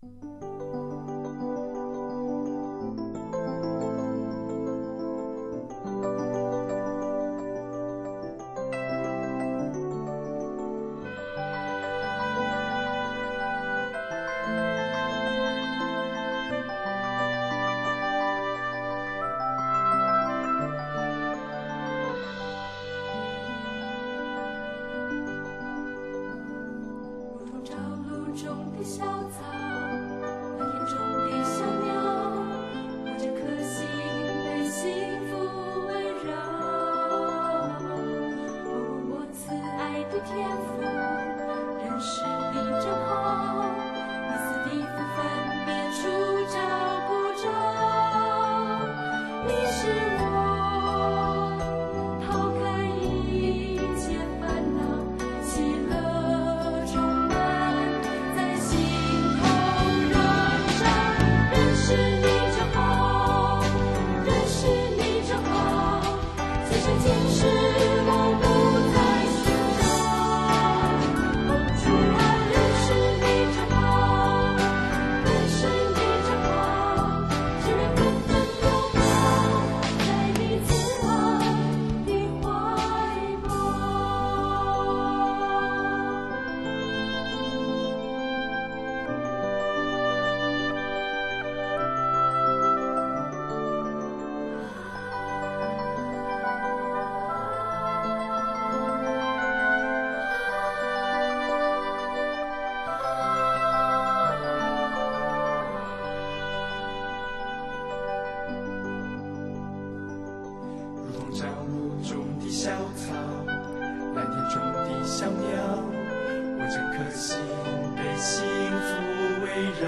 朝露中的小草，蓝天中的小鸟，我这颗心被幸福围绕。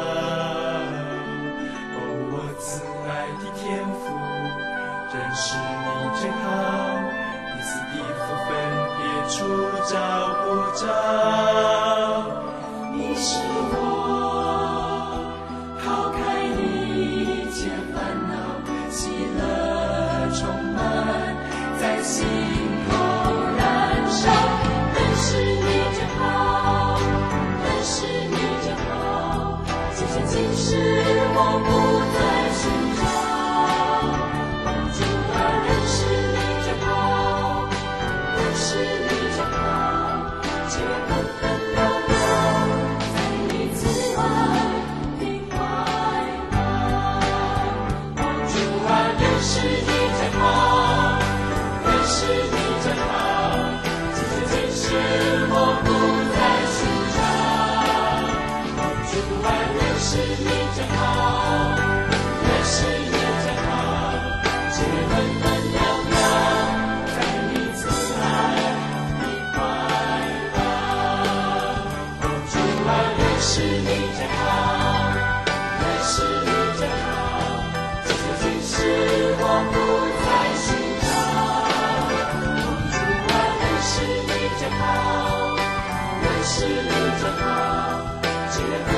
哦，我慈爱的天父，认识你真好，你赐的福分别出照不照。你是我抛开一切烦恼，喜乐充满在心头燃烧。认识你真好，认识你真好，今生今世我不再寻找。主啊，认识你真好，认识你真好，只愿纷纷扰扰在你慈爱的怀抱。主啊，认识你真好，认识你真好，今生今世我不再寻找。主啊，认识你真好，认识你真好，只愿纷纷扰扰在你慈爱的怀抱。主啊，认识你真好，认识你真好，今生今世我不再寻找。主啊，认识你真好，认识你真好，只愿